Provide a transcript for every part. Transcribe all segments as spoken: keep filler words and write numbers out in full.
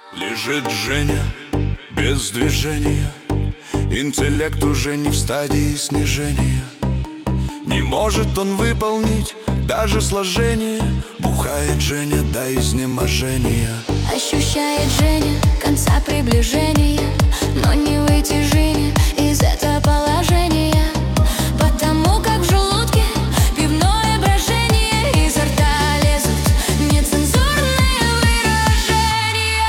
Лежит Женя без движения, интеллект уже не в стадии снижения. Не может он выполнить даже сложение. Бухает Женя до изнеможения. Ощущает Женя конца приближения, но не выйти Жене из этого положения, потому как в желудке пивное брожение, изо рта лезут нецензурные выражения.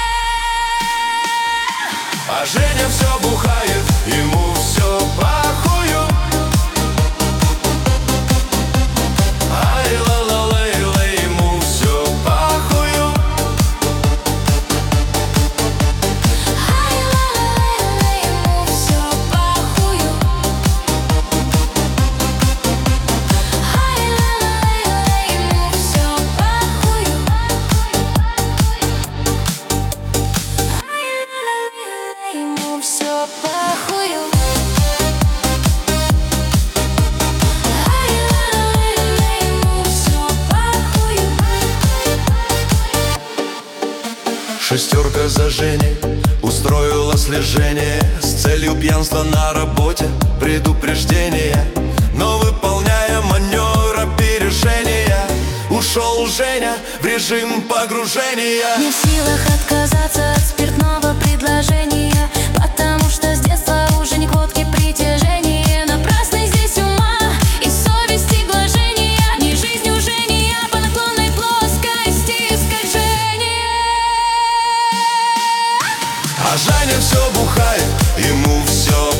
А Женя все бухает, ему все похую. Ай, ла-ла-лей-лей, ему все похую. Ай, ла-ла-лей-лей, ему все похую. Ай, ла-ла-лей-лей, ему все похую. Ай, ла-ла-лей-лей, ему все похую. Шестерка за Женей устроила слежение с целью пьянства на работе, предупреждение. Но выполняя маневр опережения, ушел Женя в режим погружения. Не в силах отказаться от спиртного предложения, потому что с детства уже не к водке притяжение. Напрасно здесь ума и совести глажения, не жизнь уже не я по наклонной плоскости скольжения. А Женя все бухает, ему все